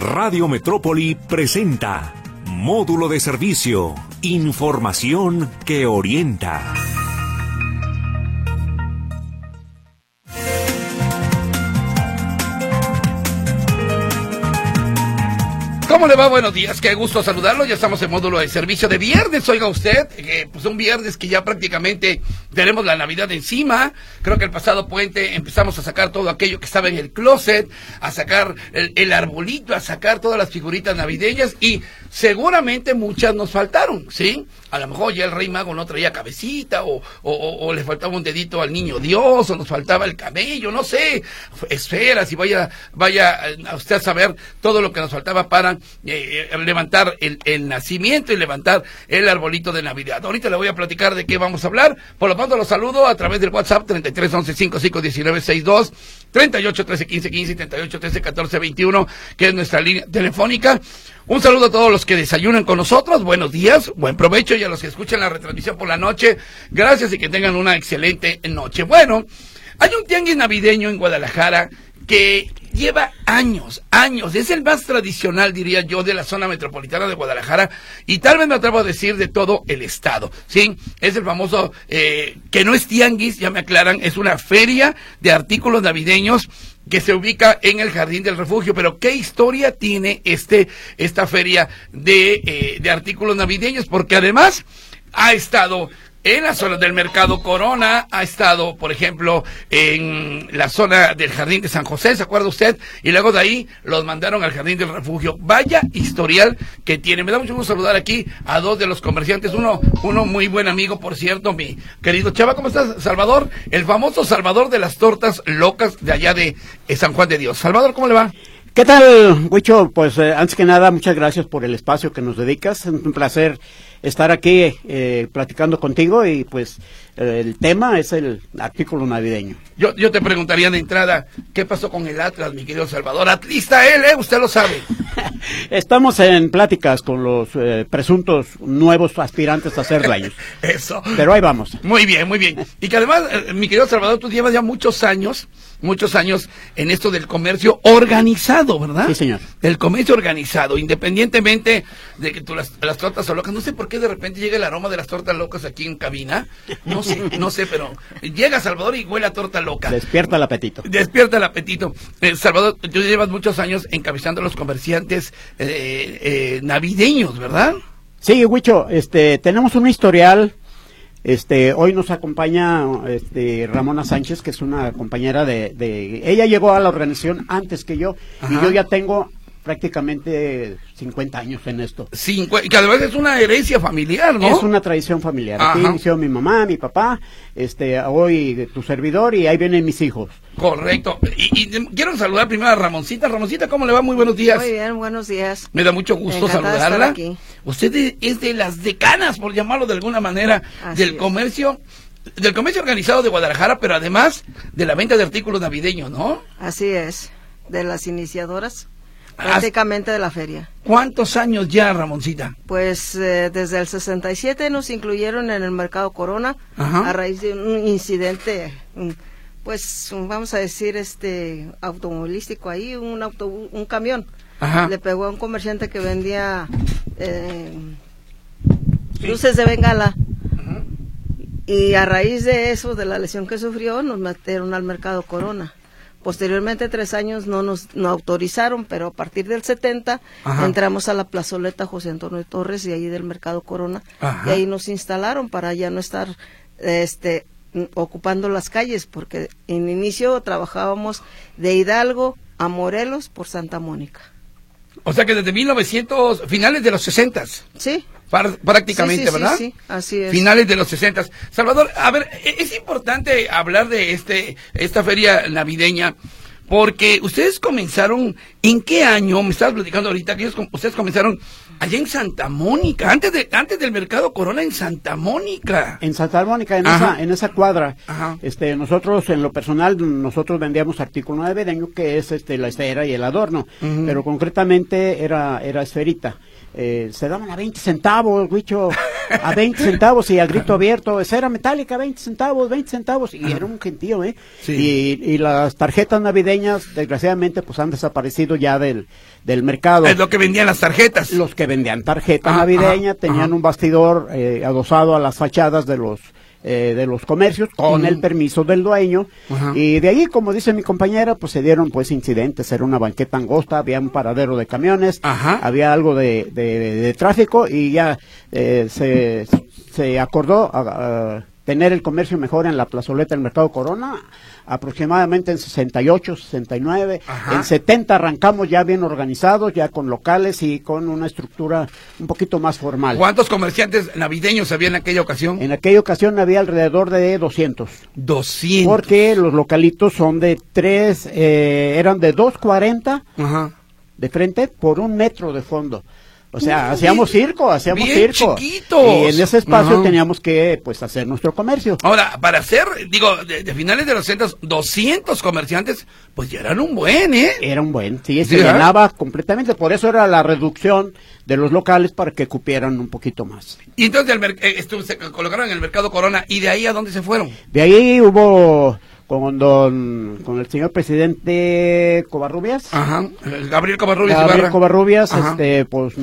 Radio Metrópoli presenta Módulo de Servicio, información que orienta. ¿Cómo le va? Buenos días, qué gusto saludarlo. Ya estamos en módulo de servicio de viernes. Oiga usted, pues un viernes que ya prácticamente tenemos la Navidad encima. Creo que el pasado puente empezamos a sacar todo aquello que estaba en el closet, a sacar el arbolito, a sacar todas las figuritas navideñas y seguramente muchas nos faltaron, ¿sí? A lo mejor ya el Rey Mago no traía cabecita o le faltaba un dedito al niño Dios o nos faltaba el cabello, no sé, esferas y vaya a usted a saber todo lo que nos faltaba para levantar el nacimiento y levantar el arbolito de Navidad. Ahorita le voy a platicar de qué vamos a hablar. Por lo pronto los saludo a través del WhatsApp 33 11 55 19 62, 38 13 15 15 y 38 13 14 21, que es nuestra línea telefónica. Un saludo a todos los que desayunan con nosotros, buenos días, buen provecho, y a los que escuchan la retransmisión por la noche, gracias y que tengan una excelente noche. Bueno, hay un tianguis navideño en Guadalajara que lleva años, es el más tradicional, diría yo, de la zona metropolitana de Guadalajara, y tal vez me atrevo a decir de todo el estado, ¿sí? Es el famoso, que no es tianguis, ya me aclaran, es una feria de artículos navideños que se ubica en el Jardín del Refugio. Pero ¿qué historia tiene esta feria de artículos navideños? Porque además ha estado en la zona del Mercado Corona, ha estado, por ejemplo, en la zona del Jardín de San José, ¿se acuerda usted? Y luego de ahí los mandaron al Jardín del Refugio. Vaya historial que tiene. Me da mucho gusto saludar aquí a dos de los comerciantes, uno muy buen amigo, por cierto, mi querido Chava. ¿Cómo estás, Salvador? El famoso Salvador de las tortas locas de allá de San Juan de Dios. Salvador, ¿cómo le va? ¿Qué tal, Huicho? Pues antes que nada, muchas gracias por el espacio que nos dedicas. Es un placer estar aquí platicando contigo y pues el tema es el artículo navideño. Yo te preguntaría de entrada, ¿qué pasó con el Atlas, mi querido Salvador? Atlista él, usted lo sabe. Estamos en pláticas con los presuntos nuevos aspirantes a ser dueños. Eso. Pero ahí vamos. Muy bien, muy bien. Y que además, mi querido Salvador, tú llevas ya muchos años en esto del comercio organizado, ¿verdad? Sí, señor. El comercio organizado, independientemente de que tú las tortas son locas. No sé por qué de repente llega el aroma de las tortas locas aquí en cabina. No sé, pero llega Salvador y huele a torta loca. Despierta el apetito. Despierta el apetito. Salvador, tú llevas muchos años encabezando a los comerciantes navideños, ¿verdad? Sí, Huicho, tenemos un historial. Hoy nos acompaña Ramona Sánchez, que es una compañera ella llegó a la organización antes que yo. Ajá. Y yo ya tengo prácticamente 50 años en esto. Que además es una herencia familiar, ¿no? Es una tradición familiar. Ajá. Aquí inició mi mamá, mi papá, hoy tu servidor, y ahí vienen mis hijos. Correcto. Y quiero saludar primero a Ramoncita. Ramoncita, ¿cómo le va? Muy buenos días. Muy bien, buenos días. Me da mucho gusto saludarla. Aquí. Usted es de las decanas, por llamarlo de alguna manera, del comercio organizado de Guadalajara, pero además de la venta de artículos navideños, ¿no? Así es, de las iniciadoras. Prácticamente de la feria. ¿Cuántos años ya, Ramoncita? Pues desde el 67 nos incluyeron en el Mercado Corona. Ajá. A raíz de un incidente, pues vamos a decir automovilístico ahí, un camión. Ajá. Le pegó a un comerciante que vendía luces de bengala. Ajá. Y a raíz de eso, de la lesión que sufrió, nos metieron al Mercado Corona. Posteriormente, 3 años no autorizaron, pero a partir del 70 Ajá. entramos a la plazoleta José Antonio Torres y ahí del Mercado Corona. Ajá. Y ahí nos instalaron para ya no estar ocupando las calles, porque en inicio trabajábamos de Hidalgo a Morelos por Santa Mónica. O sea que desde finales de los 60. Sí. Prácticamente, sí, ¿verdad? Sí, así es. Finales de los 60. Salvador, a ver, es importante hablar de esta feria navideña, porque ustedes comenzaron, ¿en qué año? Me estabas platicando ahorita que ustedes comenzaron allá en Santa Mónica, antes del Mercado Corona, en Santa Mónica. En Santa Mónica, en esa cuadra. Ajá. Nosotros, en lo personal, vendíamos artículo navideño, que es la esfera y el adorno, pero concretamente era esferita. Se daban a 20 centavos, Huicho. a 20 centavos y al grito abierto, cera metálica, 20 centavos, y era un gentío, Sí. Y las tarjetas navideñas, desgraciadamente, pues han desaparecido ya del mercado. Es lo que vendían las tarjetas. Los que vendían tarjeta Ajá, navideña ajá, tenían ajá. un bastidor adosado a las fachadas de los comercios con el permiso del dueño. Ajá. Y de ahí, como dice mi compañera, pues se dieron pues incidentes. Era una banqueta angosta, había un paradero de camiones, Ajá. había algo de tráfico y ya se acordó a tener el comercio mejor en la plazoleta del Mercado Corona, aproximadamente en 68, 69, Ajá. en 70 arrancamos ya bien organizados, ya con locales y con una estructura un poquito más formal. ¿Cuántos comerciantes navideños había en aquella ocasión? En aquella ocasión había alrededor de 200. 200. Porque los localitos son de eran de 2.40 Ajá. de frente por 1 metro de fondo. O sea, hacíamos bien circo. chiquitos. Y en ese espacio Ajá. teníamos que, pues, hacer nuestro comercio. Ahora, para hacer, de finales de los 200 comerciantes, pues ya eran un buen, ¿eh? Era un buen, sí, Sí, se llenaba completamente. Por eso era la reducción de los locales para que cupieran un poquito más. Y entonces se colocaron en el Mercado Corona, ¿y de ahí a dónde se fueron? De ahí hubo con el señor presidente Covarrubias. Ajá. Gabriel Covarrubias Gabriel Ibarra. Covarrubias, Ajá. pues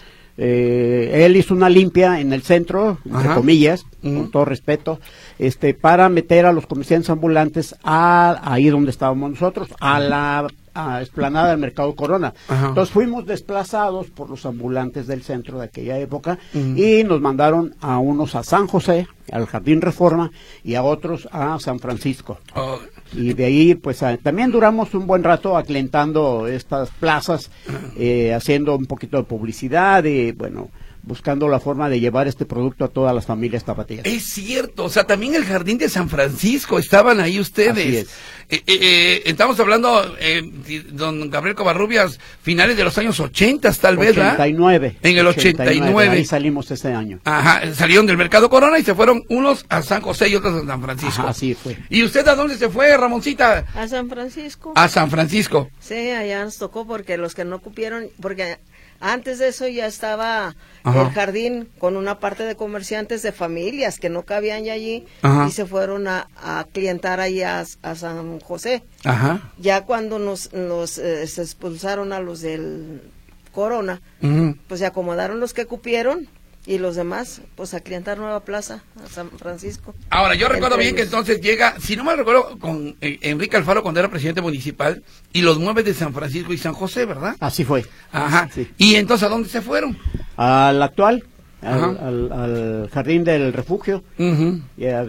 él hizo una limpia en el centro, entre Ajá. comillas, Ujú. con todo respeto, para meter a los comerciantes ambulantes ahí donde estábamos nosotros, a la explanada del Mercado Corona. Ajá. Entonces fuimos desplazados por los ambulantes del centro de aquella época Ujú. y nos mandaron a unos a San José, al Jardín Reforma, y a otros a San Francisco. Oh, Y de ahí, pues, también duramos un buen rato aclientando estas plazas, haciendo un poquito de publicidad y, bueno, buscando la forma de llevar este producto a todas las familias tapatías. es cierto, o sea, también el Jardín de San Francisco, estaban ahí ustedes. Así Estamos hablando, don Gabriel Covarrubias, finales de los años 80, tal vez, ¿verdad? 89. En el 89. Ahí salimos ese año. Ajá, salieron del Mercado Corona y se fueron unos a San José y otros a San Francisco. Ajá, así fue. ¿Y usted a dónde se fue, Ramoncita? A San Francisco. A San Francisco. Sí, allá nos tocó porque los que no cupieron, porque antes de eso ya estaba Ajá. el jardín con una parte de comerciantes de familias que no cabían ya allí Ajá. y se fueron a clientar ahí a San José. Ajá. Ya cuando se expulsaron a los del Corona, Ujú. pues se acomodaron los que cupieron y los demás, pues a clientar Nueva Plaza, a San Francisco. Ahora, yo recuerdo Entre bien que ellos. entonces llega, si no mal recuerdo, con Enrique Alfaro cuando era presidente municipal, y los mueve de San Francisco y San José, ¿verdad? Así fue. Ajá. Sí. ¿Y entonces a dónde se fueron? Al actual, Ajá. al Jardín del Refugio, Ujú. ya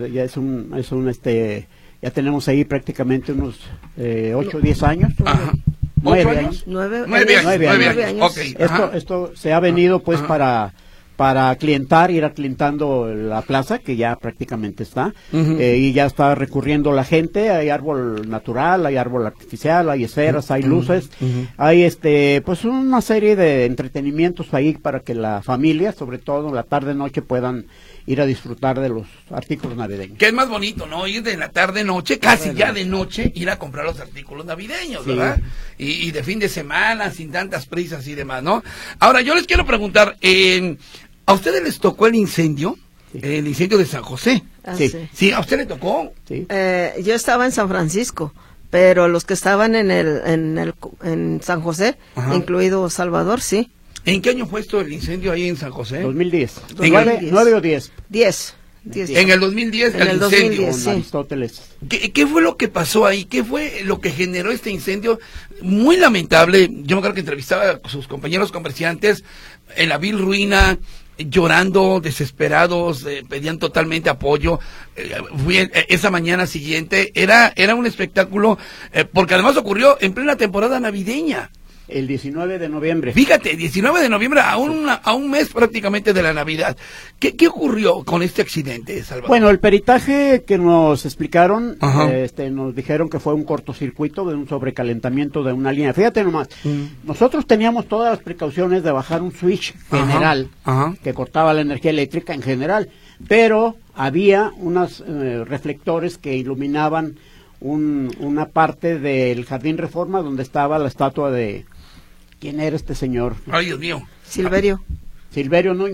ya tenemos ahí prácticamente unos 8 o 10 años. Ajá. 9 ¿8 años. 9 9 años. 9 años. Ok. Ajá. Esto se ha venido pues Ajá. para ir aclientando la plaza, que ya prácticamente está, Ujú. y ya está recurriendo la gente. Hay árbol natural, hay árbol artificial, hay esferas, hay luces, Ujú. hay pues una serie de entretenimientos ahí para que la familia, sobre todo la tarde-noche, puedan ir a disfrutar de los artículos navideños. Que es más bonito, ¿no? Ir de la tarde-noche, casi ya de noche, ir a comprar los artículos navideños, Sí. ¿verdad? Y de fin de semana, sin tantas prisas y demás, ¿no? Ahora, yo les quiero preguntar, ¿a ustedes les tocó el incendio? Sí. El incendio de San José. Ah, Sí. sí. Sí, ¿a usted le tocó? ¿Sí? Yo estaba en San Francisco, pero los que estaban en San José, Ajá. incluido Salvador, sí. ¿En qué año fue esto el incendio ahí en San José? 2010. En el- 9 o 10. 10. En el 2010, En el el incendio. 2010. Con Sí. Aristóteles. ¿Qué fue lo que pasó ahí? ¿Qué fue lo que generó este incendio? Muy lamentable. Yo me acuerdo que entrevistaba a sus compañeros comerciantes en la vil ruina, llorando, desesperados, pedían totalmente apoyo. Esa mañana siguiente era un espectáculo, porque además ocurrió en plena temporada navideña. El 19 de noviembre. Fíjate, 19 de noviembre, a un mes prácticamente de la Navidad. ¿Qué ocurrió con este accidente, Salvador? Bueno, el peritaje que nos explicaron, Ajá. nos dijeron que fue un cortocircuito de un sobrecalentamiento de una línea. Fíjate nomás, nosotros teníamos todas las precauciones de bajar un switch Ajá, general ajá. que cortaba la energía eléctrica en general, pero había unos reflectores que iluminaban una parte del Jardín Reforma donde estaba la estatua de... ¿Quién era este señor? Ay, Dios mío. Silverio. Silverio Núñez.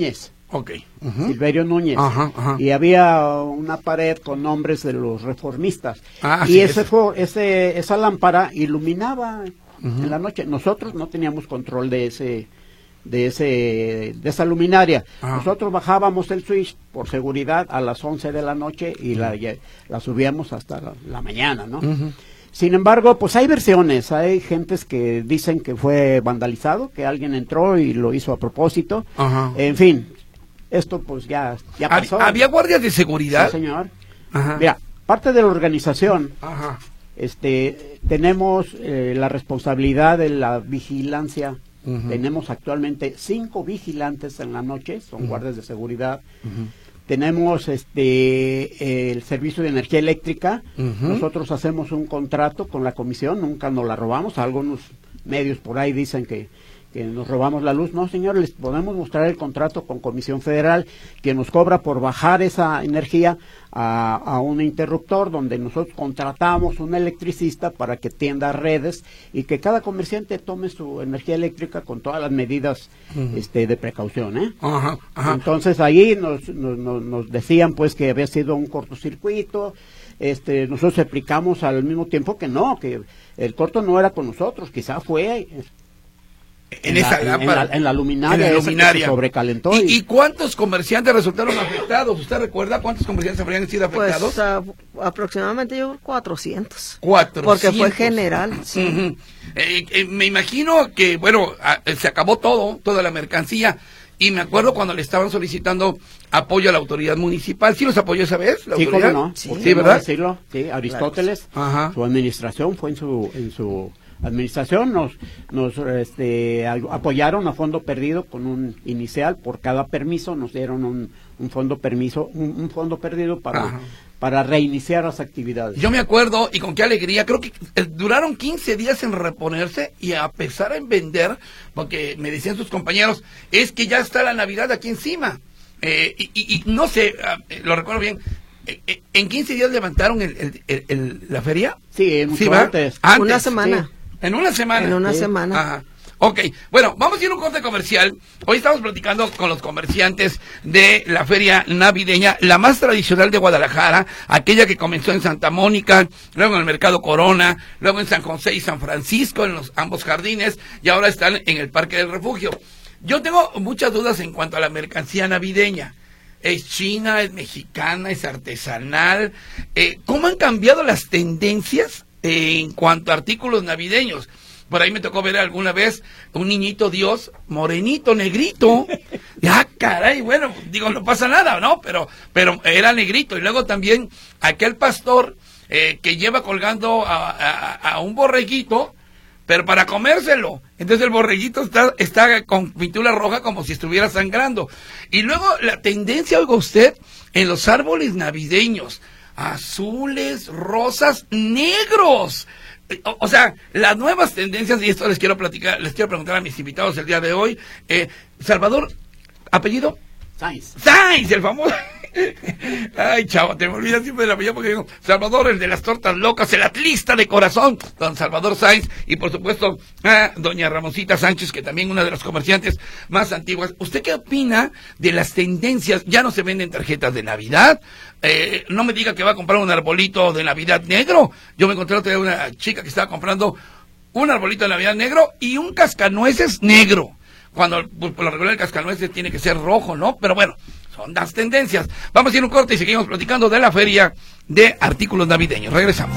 Ok. Silverio Núñez. Y había una pared con nombres de los reformistas. Y esa lámpara iluminaba en la noche. Nosotros no teníamos control de esa luminaria. Nosotros bajábamos el switch por seguridad a las 11 de la noche y la subíamos hasta la mañana, ¿no? Sin embargo, pues hay versiones, hay gentes que dicen que fue vandalizado, que alguien entró y lo hizo a propósito. En fin, esto pues ya pasó. ¿Había guardias de seguridad? Sí, señor. Mira, parte de la organización, tenemos la responsabilidad de la vigilancia. Tenemos actualmente 5 vigilantes en la noche, son guardias de seguridad. Tenemos el servicio de energía eléctrica. Nosotros hacemos un contrato con la comisión, nunca nos la robamos. Algunos medios por ahí dicen que nos robamos la luz. No, señor, les podemos mostrar el contrato con Comisión Federal, que nos cobra por bajar esa energía a un interruptor, donde nosotros contratamos un electricista para que tienda redes y que cada comerciante tome su energía eléctrica con todas las medidas de precaución, Entonces ahí nos decían pues que había sido un cortocircuito. Nosotros explicamos al mismo tiempo que no, que el corto no era con nosotros, quizá fue en esa lámpara, en la luminaria, que se sobrecalentó. ¿Y cuántos comerciantes resultaron afectados? ¿Usted recuerda cuántos comerciantes habrían sido afectados? Pues aproximadamente yo 400. 400. Porque fue general. Sí. Me imagino que, bueno, se acabó toda la mercancía. Y me acuerdo cuando le estaban solicitando apoyo a la autoridad municipal. ¿Sí los apoyó esa vez? Sí, cómo no. Sí, ¿verdad? Sí, Aristóteles, su administración fue en su administración, nos apoyaron a fondo perdido con un inicial. Por cada permiso nos dieron un fondo perdido para reiniciar las actividades. Yo me acuerdo, y con qué alegría, creo que duraron 15 días en reponerse y a pesar en vender, porque me decían sus compañeros, es que ya está la Navidad aquí encima. Y no sé, lo recuerdo bien, ¿en 15 días levantaron la feria? Sí, mucho antes. Una semana. Sí. ¿En una semana? En una semana. Ajá. Ok, bueno, vamos a ir a un corte comercial. Hoy estamos platicando con los comerciantes de la feria navideña, la más tradicional de Guadalajara, aquella que comenzó en Santa Mónica, luego en el Mercado Corona, luego en San José y San Francisco, en ambos jardines, y ahora están en el Parque del Refugio. Yo tengo muchas dudas en cuanto a la mercancía navideña. ¿Es china, es mexicana, es artesanal? ¿Cómo han cambiado las tendencias en cuanto a artículos navideños? Por ahí me tocó ver alguna vez un niñito Dios, morenito, negrito. Ya, caray, bueno, digo, no pasa nada, ¿no? Pero era negrito. Y luego también aquel pastor que lleva colgando a un borreguito, pero para comérselo. Entonces el borreguito está con pintura roja como si estuviera sangrando. Y luego la tendencia, oiga usted, en los árboles navideños, azules, rosas, negros. O sea, las nuevas tendencias, y esto les quiero preguntar a mis invitados el día de hoy. Salvador, ¿apellido? Sainz, el famoso. Ay, chavo, te me olvidas siempre de la apellido porque digo, Salvador, el de las tortas locas, el atlista de corazón, don Salvador Sainz, y por supuesto a doña Ramoncita Sánchez, que también una de las comerciantes más antiguas. ¿Usted qué opina de las tendencias? Ya no se venden tarjetas de Navidad. No me diga que va a comprar un arbolito de Navidad negro. Yo me encontré otra vez una chica que estaba comprando un arbolito de Navidad negro y un cascanueces negro, cuando por lo regular el cascanueces tiene que ser rojo, ¿no? Pero bueno, son las tendencias. Vamos a ir a un corte y seguimos platicando de la feria de artículos navideños. Regresamos.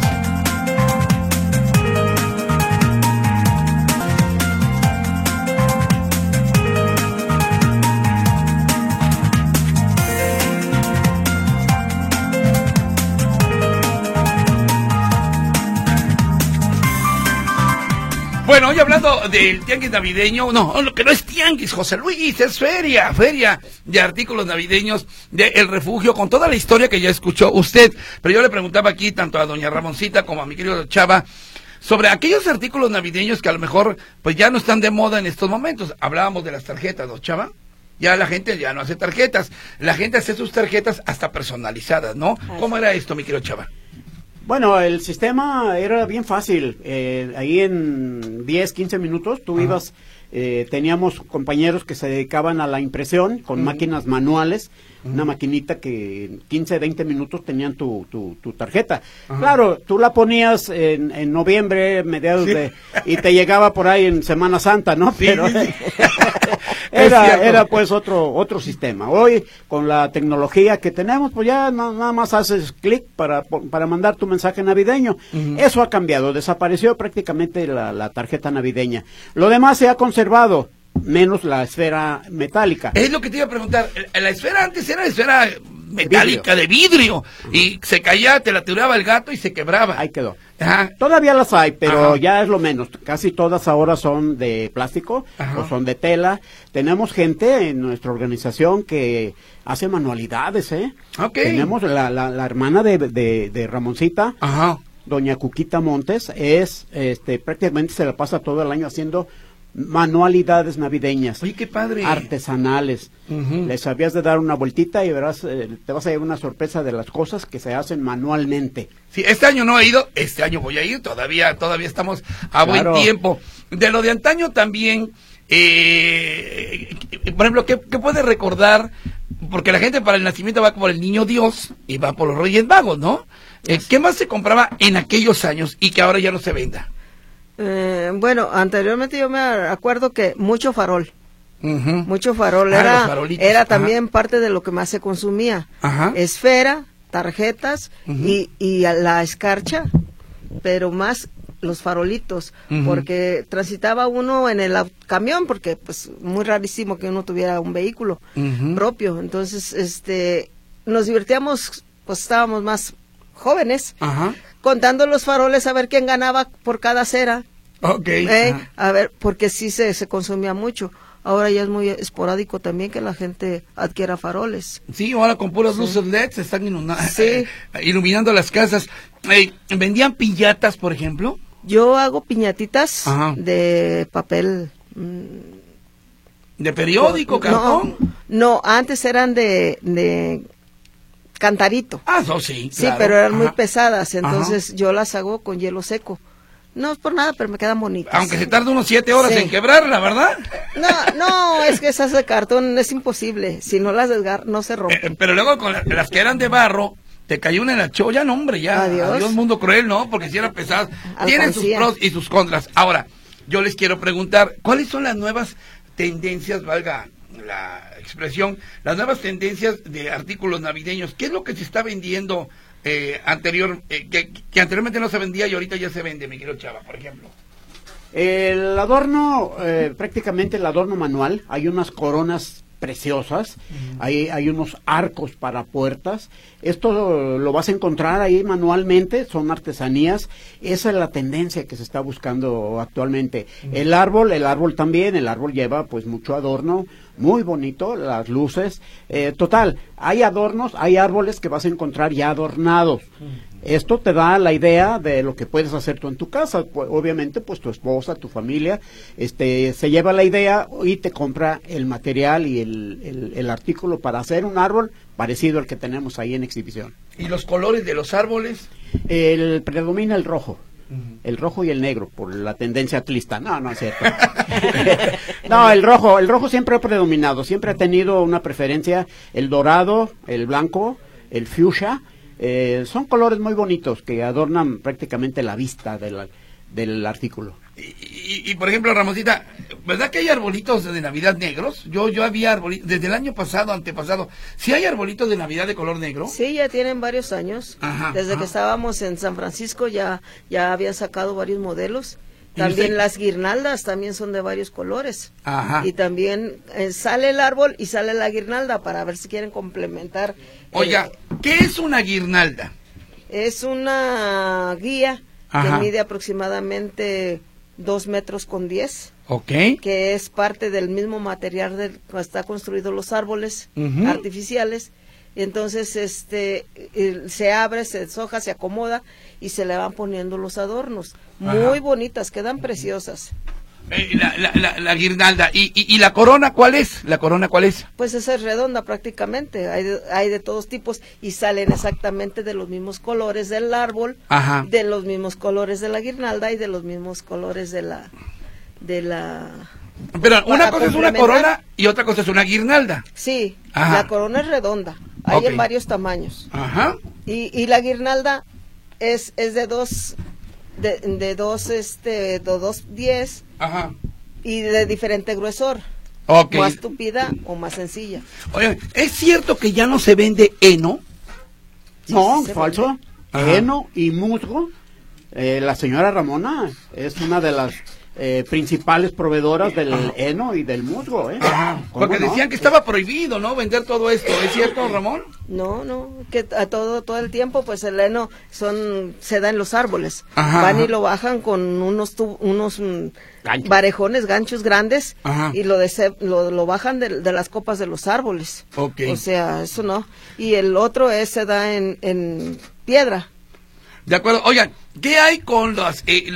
Bueno, hoy hablando del tianguis navideño, no, lo que no es tianguis, José Luis, es feria de artículos navideños de El Refugio, con toda la historia que ya escuchó usted. Pero yo le preguntaba aquí tanto a doña Ramoncita como a mi querido Chava sobre aquellos artículos navideños que a lo mejor pues ya no están de moda en estos momentos. Hablábamos de las tarjetas, ¿no, Chava? Ya la gente ya no hace tarjetas, la gente hace sus tarjetas hasta personalizadas, ¿no? ¿Cómo era esto, mi querido Chava? Bueno, el sistema era bien fácil. Ahí en 10, 15 minutos tú ibas, teníamos compañeros que se dedicaban a la impresión con máquinas manuales, una maquinita que en 15, 20 minutos tenían tu tarjeta. Claro, tú la ponías en noviembre, mediados y te llegaba por ahí en Semana Santa, ¿no? Sí, Pero sí. era pues otro sistema. Hoy, con la tecnología que tenemos, pues ya nada más haces clic para mandar tu mensaje navideño. Eso ha cambiado, desapareció prácticamente la tarjeta navideña. Lo demás se ha conservado, menos la esfera metálica. Es lo que te iba a preguntar. La esfera antes era esfera metálica, de vidrio, y se caía, te la tiraba el gato y se quebraba. Ahí quedó. Ajá. Todavía las hay, pero Ajá. ya es lo menos. Casi todas ahora son de plástico o son de tela. Tenemos gente en nuestra organización que hace manualidades, ¿eh? Okay. Tenemos la hermana de Ramoncita, Ajá. doña Cuquita Montes, prácticamente se la pasa todo el año haciendo manualidades navideñas. Oye, qué padre. Artesanales. Les habías de dar una vueltita y verás, te vas a llevar una sorpresa de las cosas que se hacen manualmente. Sí, este año no he ido, este año voy a ir, todavía estamos a Claro. buen tiempo. De lo de antaño también, por ejemplo, ¿qué puedes recordar? Porque la gente para el nacimiento va por el niño Dios y va por los Reyes Magos, ¿no? ¿Qué más se compraba en aquellos años y que ahora ya no se venda? Bueno, anteriormente yo me acuerdo que mucho farol. Mucho farol, Los era farolitos, también parte de lo que más se consumía. Ajá. Esfera, tarjetas y la escarcha, pero más los farolitos, porque transitaba uno en el camión, porque pues muy rarísimo que uno tuviera un vehículo propio. Entonces, nos divertíamos, pues estábamos más jóvenes, contando los faroles a ver quién ganaba por cada cera. Okay. A ver, porque sí se consumía mucho. Ahora ya es muy esporádico también que la gente adquiera faroles. Sí, ahora con puras luces LED se están iluminando las casas. ¿Vendían piñatas, por ejemplo? Yo hago piñatitas de papel. ¿De periódico, cartón? No, antes eran de cantarito. Ah, no, sí. Sí, claro. pero eran muy pesadas, entonces yo las hago con hielo seco. No es por nada, pero me quedan bonitas. Aunque se tarda unos 7 horas en quebrarla, ¿verdad? No, es que esas de cartón es imposible. Si no las desgarro, no se rompen. Pero luego con las que eran de barro, te cayó una en la cholla, no, hombre, ya. Adiós mundo cruel, ¿no? Porque si eran pesadas. Tienen sus pros y sus contras. Ahora, yo les quiero preguntar, ¿cuáles son las nuevas tendencias, valga la expresión, las nuevas tendencias de artículos navideños? ¿Qué es lo que se está vendiendo que anteriormente no se vendía y ahorita ya se vende, mi querido Chava, por ejemplo? El adorno, prácticamente el adorno manual, hay unas coronas preciosas, hay unos arcos para puertas, esto lo vas a encontrar ahí manualmente, son artesanías, esa es la tendencia que se está buscando actualmente. El árbol también, el árbol lleva pues mucho adorno, muy bonito, las luces, total, hay adornos, hay árboles que vas a encontrar ya adornados. Esto te da la idea de lo que puedes hacer tú en tu casa. Obviamente, pues tu esposa, tu familia, se lleva la idea y te compra el material y el artículo para hacer un árbol parecido al que tenemos ahí en exhibición. ¿Y los colores de los árboles? Predomina el rojo. El rojo y el negro, por la tendencia atlista. No es cierto. No, el rojo siempre ha predominado, siempre ha tenido una preferencia. El dorado, el blanco, el fuchsia, son colores muy bonitos que adornan prácticamente la vista del artículo. Y por ejemplo, Ramoncita, ¿verdad que hay arbolitos de Navidad negros? Yo había arbolitos, desde el año pasado, antepasado, ¿sí hay arbolitos de Navidad de color negro? Sí, ya tienen varios años. Desde que estábamos en San Francisco ya habían sacado varios modelos. También las guirnaldas también son de varios colores. Y también sale el árbol y sale la guirnalda para ver si quieren complementar. Oiga, ¿qué es una guirnalda? Es una guía que mide aproximadamente 2 metros con 10. Que es parte del mismo material del que está construido los árboles artificiales. Entonces se abre, se deshoja, se acomoda y se le van poniendo los adornos. Muy bonitas, quedan preciosas. La guirnalda. ¿Y la corona cuál es? ¿La corona cuál es? Pues esa es redonda prácticamente, hay de todos tipos y salen exactamente de los mismos colores del árbol, Ajá. de los mismos colores de la guirnalda y de los mismos colores de la Pero una para cosa es una complementar. corona y otra cosa es una guirnalda. Sí, Ajá. la corona es redonda, hay Ok. en varios tamaños. Ajá. Y la guirnalda es de dos, de dos 10 Ajá. y de diferente gruesor, Ok. más tupida o más sencilla. Oye, ¿es cierto que ya no se vende heno? No, se falso. Ajá. Heno y musgo. La señora Ramona es una de las principales proveedoras del heno y del musgo. ¿Cómo Porque no? decían que estaba prohibido, ¿no? Vender todo esto. ¿Es cierto, Ramón? No, que a todo el tiempo pues el heno se da en los árboles. Ajá, Van ajá. y lo bajan con unos Ganchos. varejones, ganchos grandes Ajá. y lo bajan de las copas de los árboles. Ok. O sea, eso no. Y el otro se da en piedra. De acuerdo. Oigan, ¿qué hay con la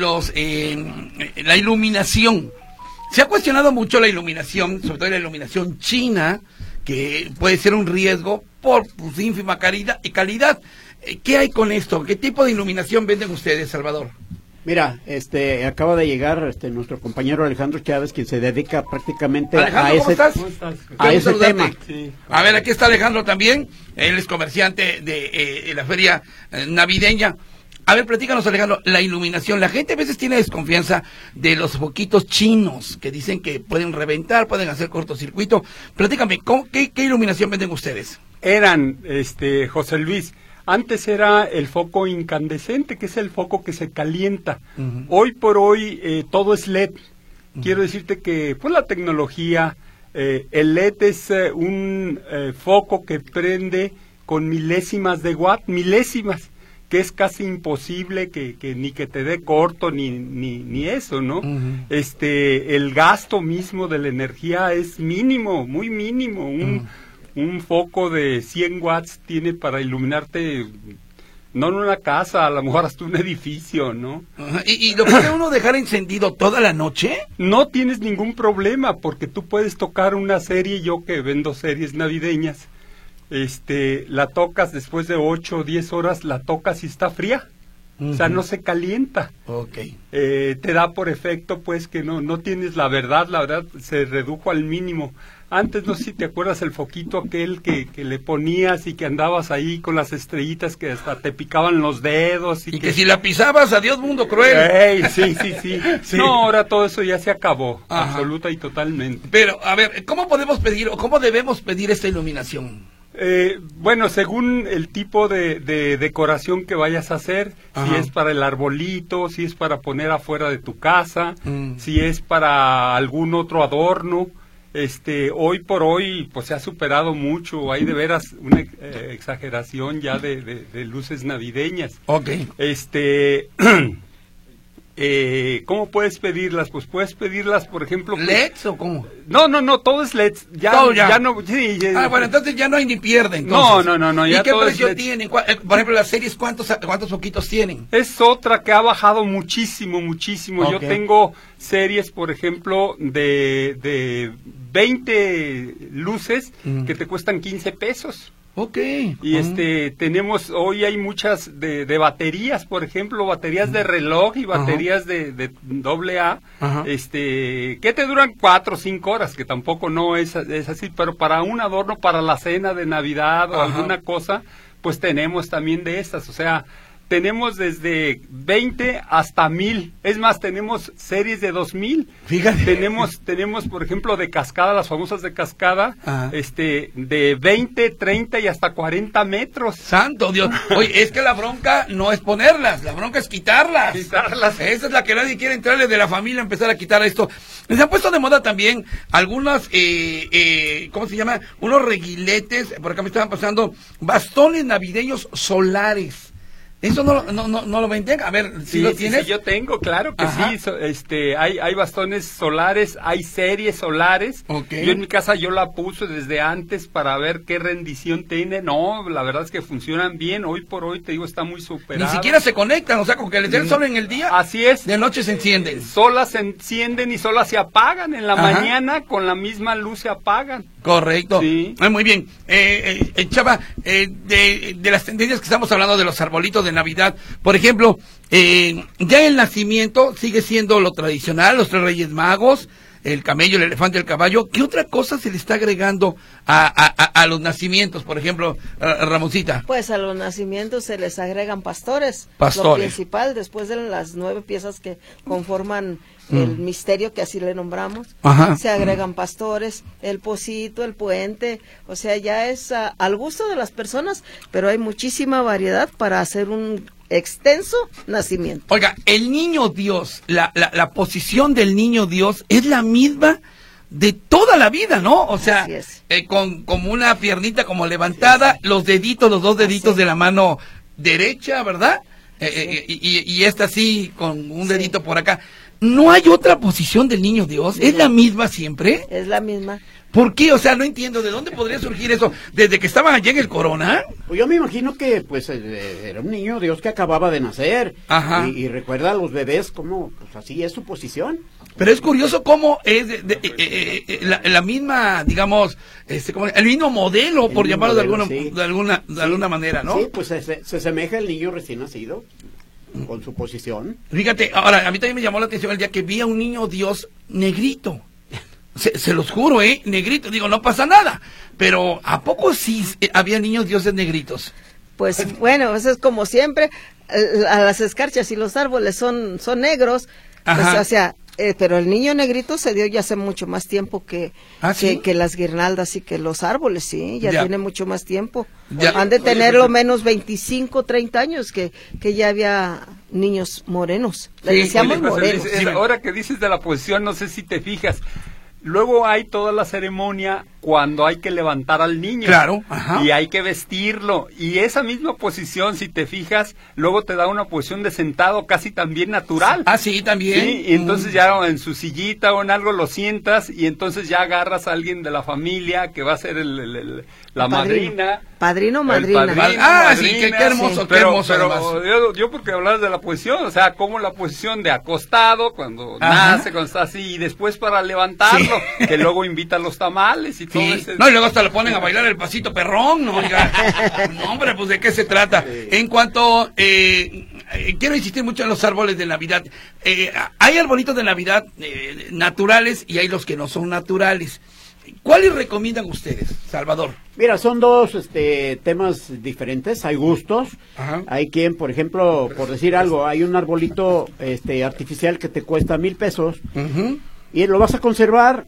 iluminación? Se ha cuestionado mucho la iluminación, sobre todo la iluminación china, que puede ser un riesgo por su ínfima calidad. ¿Qué hay con esto? ¿Qué tipo de iluminación venden ustedes, Salvador? Mira, acaba de llegar nuestro compañero Alejandro Chávez, quien se dedica prácticamente Alejandro, ¿cómo estás? a Qué ese gusto tema. saludarte. Sí. A ver, aquí está Alejandro también. Él es comerciante de la feria navideña. A ver, platícanos, Alejandro, la iluminación. La gente a veces tiene desconfianza de los foquitos chinos que dicen que pueden reventar, pueden hacer cortocircuito. Platícame, ¿qué iluminación venden ustedes? Eran, José Luis, antes era el foco incandescente, que es el foco que se calienta. Ujú. Hoy por hoy todo es LED. Quiero decirte que pues la tecnología, el LED es un foco que prende con milésimas de watt, milésimas, que es casi imposible que ni que te dé corto ni eso, ¿no? Ujú. El gasto mismo de la energía es mínimo, muy mínimo. Un foco de 100 watts tiene para iluminarte, no en una casa, a lo mejor hasta un edificio, ¿no? Ajá. ¿Y lo puede uno dejar encendido toda la noche? No tienes ningún problema, porque tú puedes tocar una serie, yo que vendo series navideñas, la tocas después de 8 o 10 horas, la tocas y está fría. O sea, no se calienta. Ok. Te da por efecto, pues, que no tienes la verdad se redujo al mínimo. Antes, no sé si te acuerdas el foquito aquel que le ponías y que andabas ahí con las estrellitas que hasta te picaban los dedos. Y que si la pisabas, adiós mundo cruel. Ey, sí. Sí. No, ahora todo eso ya se acabó, Ajá. absoluta y totalmente. Pero, a ver, ¿cómo podemos pedir o cómo debemos pedir esta iluminación? Bueno, según el tipo de decoración que vayas a hacer, Ajá. si es para el arbolito, si es para poner afuera de tu casa, Mm. si es para algún otro adorno, hoy por hoy pues se ha superado mucho, hay de veras una exageración ya de luces navideñas. Ok. ¿Cómo puedes pedirlas? Pues puedes pedirlas, por ejemplo... pues- ¿LEDs o cómo? No, todo es LEDs. Todo ya. no... Sí, Ah, bueno, entonces ya no hay ni pierde, No, entonces. no, ¿Y ya qué todo es precio LED. tienen? Por ejemplo, las series, ¿cuántos foquitos tienen? Es otra que ha bajado muchísimo. Yo Ok. tengo series, por ejemplo, de 20 luces que te cuestan 15 pesos. Ok. Y tenemos, hoy hay muchas de baterías, por ejemplo, baterías de reloj y baterías de AA, Ajá. que te duran 4 o 5 horas, que tampoco no es así, pero para un adorno, para la cena de Navidad o Ajá. alguna cosa, pues tenemos también de estas, o sea, tenemos desde 20 hasta 1000, es más, tenemos series de 2000. Fíjate. Tenemos, por ejemplo, de cascada, las famosas de cascada, Ajá. de 20, 30 y hasta 40 metros. Santo Dios. Oye, es que la bronca no es ponerlas, la bronca es quitarlas. Quitarlas. Esa es la que nadie quiere entrarle de la familia, empezar a quitar esto. Les han puesto de moda también algunas, ¿cómo se llama? Unos reguiletes, por acá me estaban pasando, bastones navideños solares. Eso no lo venden. A ver, si lo tienes. Sí, yo tengo, claro que Ajá. sí. Hay bastones solares, hay series solares. Okay. Yo en mi casa yo la puse desde antes para ver qué rendición tiene. No, la verdad es que funcionan bien. Hoy por hoy, te digo, está muy superado. Ni siquiera se conectan, o sea, con que les dé el sol en el día. Así es. De noche se encienden. Solas se encienden y solas se apagan. En la Ajá. mañana con la misma luz se apagan. Correcto. Sí. Muy bien. Chava, de las tendencias que estamos hablando de los arbolitos de Navidad, por ejemplo, ya el nacimiento sigue siendo lo tradicional, los 3 Reyes Magos, el camello, el elefante, el caballo. ¿Qué otra cosa se le está agregando a los nacimientos, por ejemplo, Ramoncita? Pues a los nacimientos se les agregan pastores. Pastores. Lo principal, después de las 9 piezas que conforman el misterio, que así le nombramos, Ajá. se agregan pastores, el pocito, el puente, o sea, ya es al gusto de las personas, pero hay muchísima variedad para hacer un extenso nacimiento. Oiga, el niño Dios, la posición del niño Dios es la misma de toda la vida, ¿no? O sea, Así es. como una piernita como levantada, los dos deditos de la mano derecha, ¿verdad? Y esta así con un dedito por acá. ¿No hay otra posición del niño Dios? ¿Es la misma siempre? Es la misma. ¿Por qué? O sea, no entiendo. ¿De dónde podría surgir eso? ¿Desde que estaban allá en el Corona? Pues yo me imagino que pues era un niño Dios que acababa de nacer. Ajá. Y recuerda a los bebés como pues así es su posición. Pero es curioso cómo es la misma, digamos, como el mismo modelo, por mismo llamarlo modelo, de alguna manera, ¿no? Sí, pues se asemeja el niño recién nacido con su posición. Fíjate, ahora, a mí también me llamó la atención el día que vi a un niño Dios negrito. Se los juro, negrito. Digo, no pasa nada. Pero, ¿a poco sí había niños dioses negritos? Pues bueno, eso es como siempre, a las escarchas y los árboles son negros, pues, Ajá. o sea, pero el niño negrito se dio ya hace mucho más tiempo que ¿Sí? que las guirnaldas y que los árboles, sí, ya tiene mucho más tiempo. Ya. Han de tener lo menos 25, 30 años que ya había niños morenos. Le Sí, decíamos Oye, José Luis, morenos. ahora que dices de la posición, no sé si te fijas. Luego hay toda la ceremonia cuando hay que levantar al niño. Claro, ajá. Y hay que vestirlo. Y esa misma posición, si te fijas, luego te da una posición de sentado casi también natural. Ah, sí, también. Sí, y entonces ya en su sillita o en algo lo sientas y entonces ya agarras a alguien de la familia que va a ser la madrina. Padrino, El madrina. padrino, Sí, qué madrina. hermoso, Sí. qué hermoso. Pero además. yo porque hablar de la posición, o sea, como la posición de acostado cuando Ajá. nace, cuando está así, y después para levantarlo, que luego invita a los tamales y todo Sí. ese... No, y luego hasta lo ponen a bailar el pasito perrón, ¿no? Oiga, no, hombre, pues ¿de qué se trata? En cuanto, quiero insistir mucho en los árboles de Navidad. Hay arbolitos de Navidad naturales y hay los que no son naturales. ¿Cuáles recomiendan ustedes, Salvador? Mira, son dos temas diferentes, hay gustos. Ajá. Hay quien, por ejemplo, por decir algo, hay un arbolito artificial que te cuesta 1,000 pesos Ujú. y lo vas a conservar,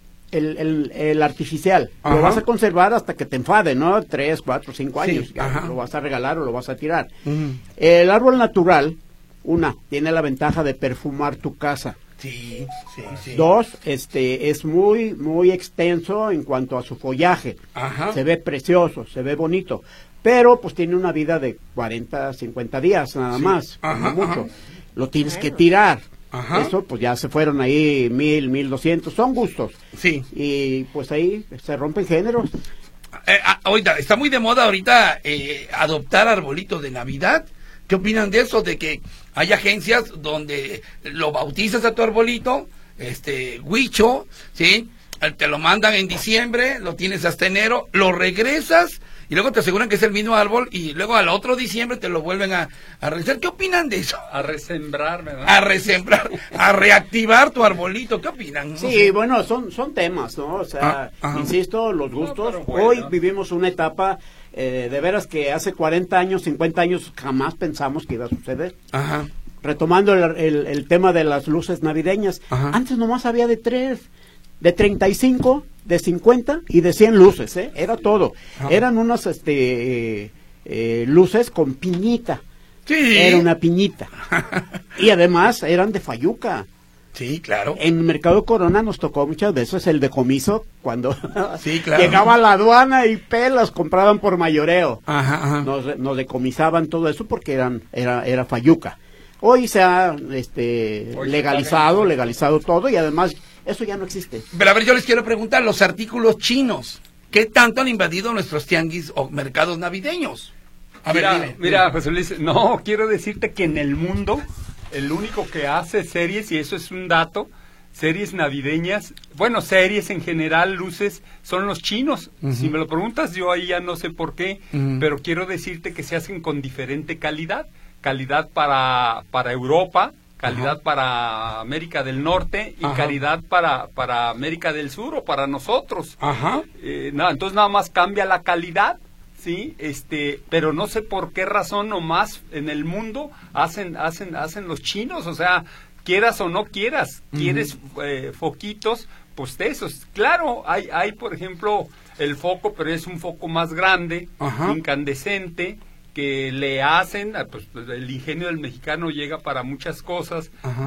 el artificial, Ajá. lo vas a conservar hasta que te enfade, ¿no? 3, 4, 5 Sí, años, ya ajá. lo vas a regalar o lo vas a tirar. Ujú. El árbol natural, tiene la ventaja de perfumar tu casa. Sí, sí, sí. 2, es muy, muy extenso en cuanto a su follaje. Ajá. Se ve precioso, se ve bonito, pero pues tiene una vida de 40, 50 días nada Sí. más, Ajá, como mucho. ajá. Lo tienes que tirar. Ajá. Eso pues ya se fueron ahí 1,000, 1,200, son gustos. Sí. Y pues ahí se rompen géneros. Oiga, está muy de moda ahorita adoptar arbolitos de Navidad. ¿Qué opinan de eso? De que hay agencias donde lo bautizas a tu arbolito, huicho, ¿sí? Te lo mandan en diciembre, lo tienes hasta enero, lo regresas y luego te aseguran que es el mismo árbol y luego al otro diciembre te lo vuelven a regresar. ¿Qué opinan de eso? A resembrar, ¿verdad? A resembrar, a reactivar tu arbolito. ¿Qué opinan? No Sí, sé. bueno, son temas, ¿no? O sea, Ajá. insisto, los gustos. pero bueno. Hoy vivimos una etapa, de veras que hace 40 años, 50 años, jamás pensamos que iba a suceder. Ajá. Retomando el tema de las luces navideñas, Ajá. antes nomás había de 3, de 35, de 50 y de 100 luces, era todo. Ajá. Eran unas luces con piñita. Sí. Era una piñita. Y además eran de fayuca. Sí, claro. En el mercado Corona nos tocó muchas veces el decomiso cuando sí, claro. llegaba la aduana y pelas compraban por mayoreo. Ajá, ajá. Nos decomisaban todo eso porque era fayuca. Hoy se ha legalizado todo y además eso ya no existe. Pero a ver, yo les quiero preguntar, los artículos chinos, ¿qué tanto han invadido nuestros tianguis o mercados navideños? A ver, dime. Mira, José Luis, no, quiero decirte que en el mundo el único que hace series, y eso es un dato, series navideñas, bueno, series en general, luces, son los chinos. Si me lo preguntas, yo ahí ya no sé por qué, pero quiero decirte que se hacen con diferente calidad. Calidad para Europa, calidad para América del Norte y calidad para América del Sur o para nosotros. Entonces nada más cambia la calidad. Sí, pero no sé por qué razón nomás en el mundo hacen los chinos, o sea, quieras o no quieras, quieres foquitos, pues de esos. Claro, hay por ejemplo el foco, pero es un foco más grande, incandescente, que le hacen, pues el ingenio del mexicano llega para muchas cosas,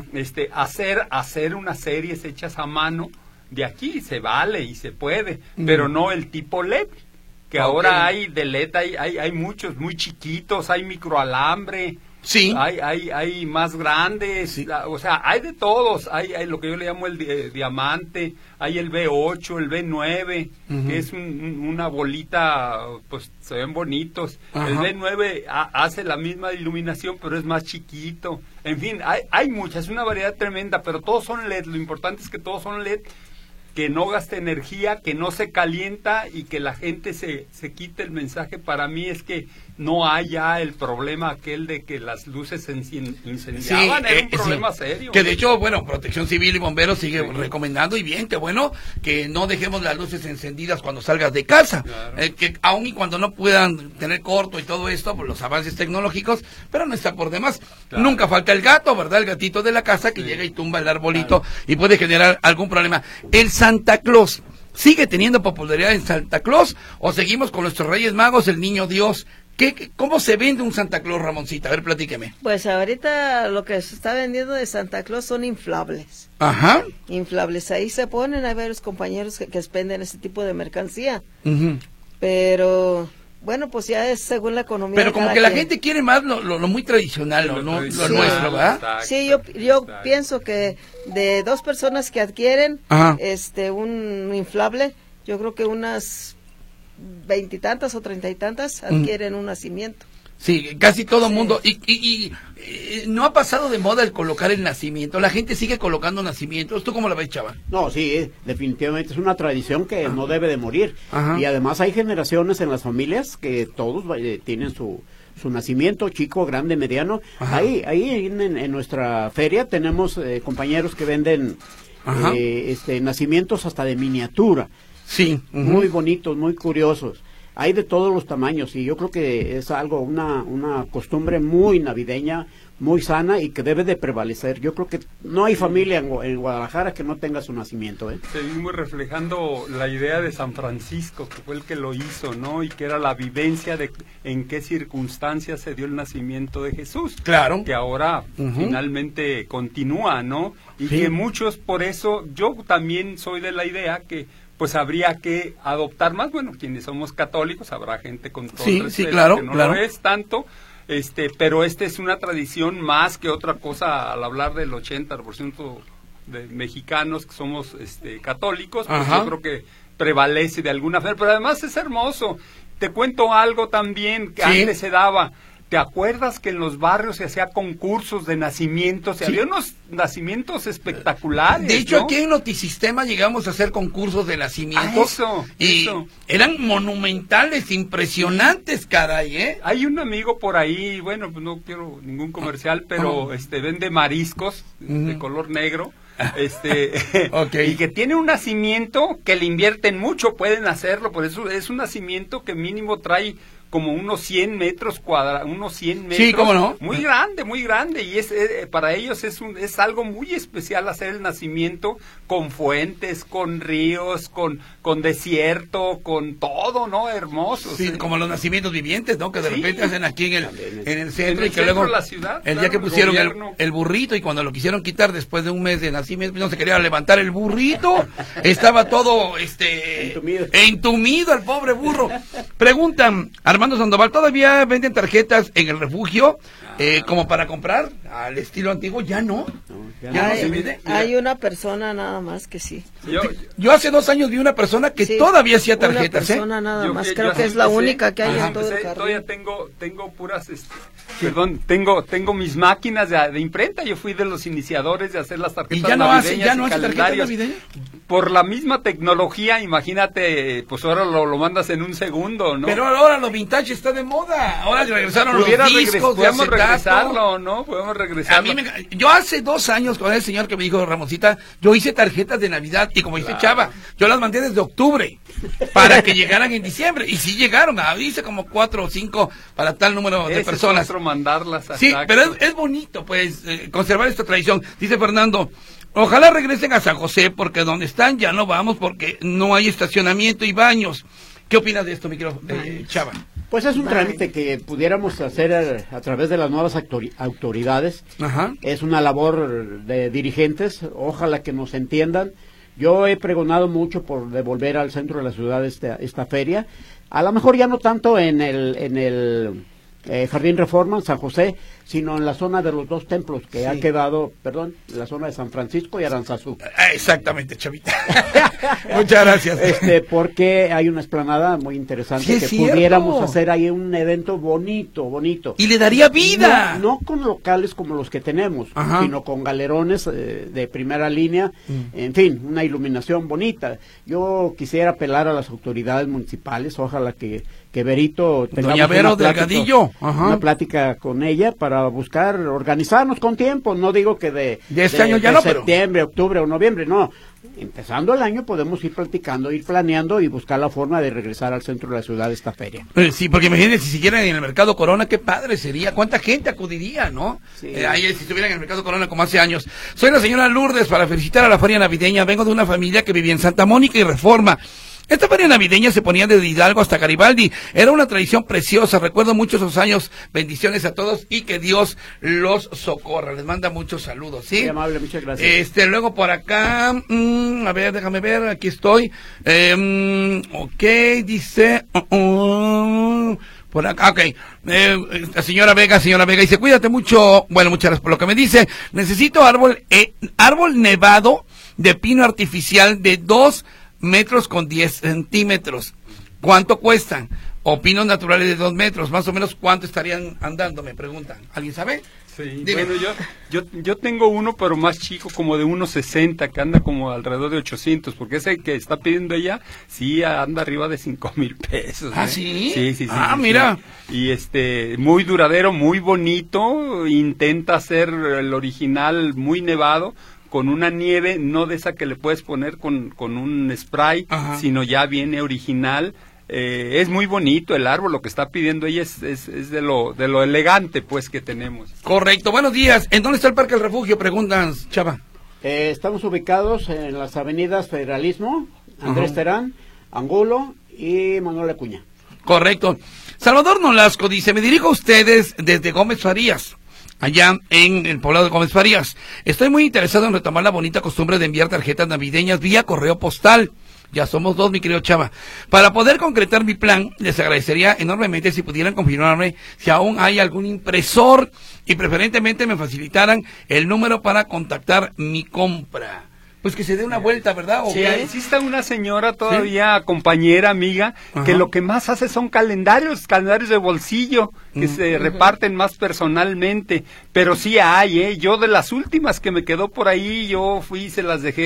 hacer unas series hechas a mano, de aquí se vale y se puede, pero no el tipo LED. Que ahora hay de LED, hay muchos muy chiquitos, hay microalambre, sí, hay más grandes, sí. O sea, hay de todos, hay lo que yo le llamo el diamante, hay el B8, el B9, que es una bolita, pues se ven bonitos. El B9 hace la misma iluminación, pero es más chiquito. En fin, hay muchas, es una variedad tremenda, pero todos son LED, lo importante es que todos son LED, que no gaste energía, que no se calienta y que la gente se quite el mensaje. Para mí es que no haya el problema aquel de que las luces se incendiaban, era un problema serio. Que de hecho, bueno, Protección Civil y Bomberos sigue recomendando, y bien, que bueno, que no dejemos las luces encendidas cuando salgas de casa, que aun y cuando no puedan tener corto y todo esto, por los avances tecnológicos, pero no está por demás. Nunca falta el gato, ¿verdad? El gatito de la casa que llega y tumba el arbolito y puede generar algún problema. El Santa Claus, ¿sigue teniendo popularidad en Santa Claus o seguimos con nuestros Reyes Magos, el Niño Dios? ¿Cómo se vende un Santa Claus, Ramoncita? A ver, platíqueme. Pues ahorita lo que se está vendiendo de Santa Claus son inflables. Inflables, ahí se ponen, hay varios compañeros que expenden ese tipo de mercancía. Pero bueno, pues ya es según la economía. Pero como que la gente quiere más lo muy tradicional, lo nuestro, ¿verdad? Sí, yo pienso que de 2 personas que adquieren un inflable, yo creo que unas 20 y tantas o 30 y tantas adquieren un nacimiento. Sí, casi todo mundo. Y no ha pasado de moda el colocar el nacimiento. La gente sigue colocando nacimientos. ¿Tú cómo la ves, chava? No, sí, definitivamente es una tradición que no debe de morir. Y además hay generaciones en las familias que todos tienen su nacimiento, chico, grande, mediano. Ahí en nuestra feria tenemos compañeros que venden nacimientos hasta de miniatura. Sí. Muy bonitos, muy curiosos. Hay de todos los tamaños y yo creo que es algo, una costumbre muy navideña, muy sana y que debe de prevalecer. Yo creo que no hay familia en Guadalajara que no tenga su nacimiento. Seguimos reflejando la idea de San Francisco, que fue el que lo hizo, ¿no? Y que era la vivencia de en qué circunstancias se dio el nacimiento de Jesús. Claro. Que ahora finalmente continúa, ¿no? Y que muchos, por eso, yo también soy de la idea que pues habría que adoptar más, bueno, quienes somos católicos, habrá gente con todo respeto claro, que no lo es tanto, pero es una tradición más que otra cosa. Al hablar del 80% de mexicanos que somos católicos, pues yo creo que prevalece de alguna forma, pero además es hermoso. Te cuento algo también que antes se daba. ¿Te acuerdas que en los barrios se hacía concursos de nacimientos? Había unos nacimientos espectaculares. De hecho, ¿no? aquí en Notisistema llegamos a hacer concursos de nacimientos. Eran monumentales, impresionantes, caray, ¿eh? Hay un amigo por ahí, bueno, pues no quiero ningún comercial, pero vende mariscos de color negro. Y que tiene un nacimiento que le invierten mucho, pueden hacerlo, por eso es un nacimiento que mínimo trae como unos 100 metros cuadrados, Sí, ¿cómo no? Muy grande, y para ellos es algo muy especial hacer el nacimiento con fuentes, con ríos, con desierto, con todo, ¿no? Hermoso. Sí, como los nacimientos vivientes, ¿no? Que de repente hacen aquí en el centro, y que centro luego de la ciudad, el día que pusieron gobierno. el burrito, y cuando lo quisieron quitar después de un mes de nacimiento, no se quería levantar el burrito, estaba todo entumido el pobre burro. Preguntan, Armando Sandoval, ¿todavía venden tarjetas en el refugio como para comprar al estilo antiguo? Ya no. Ya no se vende. Hay una persona nada más que sí. Yo hace 2 años vi una persona que todavía hacía tarjetas. Una persona nada más, creo que es la única que hay en todo el jardín. Todavía tengo puras, tengo mis máquinas de imprenta. Yo fui de los iniciadores de hacer las tarjetas navideñas. ¿Y ya no hace tarjetas navideñas? Por la misma tecnología, imagínate, pues ahora lo mandas en un segundo, ¿no? Pero ahora lo vintage está de moda. Ahora regresaron los discos. Podemos regresarlo, ¿no? Podemos regresarlo. Yo hace 2 años con el señor que me dijo, Ramoncita, yo hice tarjetas de Navidad, y como dice Chava, yo las mandé desde octubre para que llegaran en diciembre, y sí llegaron, hice como 4 o 5 para tal número de personas. Mandarlas. Sí, pero es bonito, pues, conservar esta tradición. Dice Fernando, ojalá regresen a San José, porque donde están ya no vamos, porque no hay estacionamiento y baños. ¿Qué opinas de esto, mi querido Chava? Pues es un trámite que pudiéramos hacer a través de las nuevas autoridades. Ajá. Es una labor de dirigentes, ojalá que nos entiendan. Yo he pregonado mucho por devolver al centro de la ciudad esta feria. A lo mejor ya no tanto en el Jardín Reforma, en San José, sino en la zona de los 2 templos, que ha quedado, en la zona de San Francisco y Aranzazú. Exactamente, Chavita. Muchas gracias. Porque hay una explanada muy interesante que pudiéramos hacer ahí un evento bonito. Y le daría vida. No con locales como los que tenemos, sino con galerones de primera línea, en fin, una iluminación bonita. Yo quisiera apelar a las autoridades municipales, ojalá que Berito Doña Vero Delgadillo, una plática con ella para buscar, organizarnos con tiempo. No digo que de este año ya no, septiembre, octubre o noviembre, no. Empezando el año podemos ir platicando, ir planeando y buscar la forma de regresar al centro de la ciudad de esta feria. Sí, porque imagínense, si siguieran en el Mercado Corona, qué padre sería, cuánta gente acudiría, ¿no? Sí. Ahí, si estuvieran en el Mercado Corona como hace años. Soy la señora Lourdes para felicitar a la feria navideña. Vengo de una familia que vivía en Santa Mónica y Reforma. Esta feria navideña se ponía desde Hidalgo hasta Garibaldi. Era una tradición preciosa. Recuerdo mucho esos años. Bendiciones a todos y que Dios los socorra. Les manda muchos saludos, ¿sí? Muy amable, muchas gracias. Luego por acá, a ver, déjame ver, aquí estoy. Ok, dice, por acá, ok. Señora Vega dice, cuídate mucho. Bueno, muchas gracias por lo que me dice. Necesito árbol nevado de pino artificial de 2 metros con 10 centímetros. ¿Cuánto cuestan? O pinos naturales de 2 metros, más o menos, ¿cuánto estarían andando? Me preguntan. ¿Alguien sabe? Sí, bueno, yo tengo uno, pero más chico, como de 1.60, que anda como alrededor de 800, porque ese que está pidiendo ella, sí anda arriba de 5,000 pesos. ¿Ah, sí? Sí. Mira. Sí. Y muy duradero, muy bonito, intenta hacer el original muy nevado, con una nieve, no de esa que le puedes poner con un spray, sino ya viene original. Es muy bonito el árbol, lo que está pidiendo ella es de lo elegante, pues, que tenemos. Correcto, buenos días. ¿En dónde está el Parque del Refugio? Preguntan, Chava. Estamos ubicados en las avenidas Federalismo, Andrés Terán, Angulo y Manuel Acuña. Correcto. Salvador Nolasco dice, me dirijo a ustedes desde Gómez Farías, allá en el poblado de Gómez Farías. Estoy muy interesado en retomar la bonita costumbre de enviar tarjetas navideñas vía correo postal. Ya somos 2, mi querido Chava. Para poder concretar mi plan, les agradecería enormemente si pudieran confirmarme si aún hay algún impresor y preferentemente me facilitaran el número para contactar mi compra. Pues que se dé una vuelta, ¿verdad? Sí, existe una señora todavía, compañera, amiga, que lo que más hace son calendarios de bolsillo, que se reparten más personalmente, pero sí hay, yo de las últimas que me quedó por ahí, yo fui y se las dejé,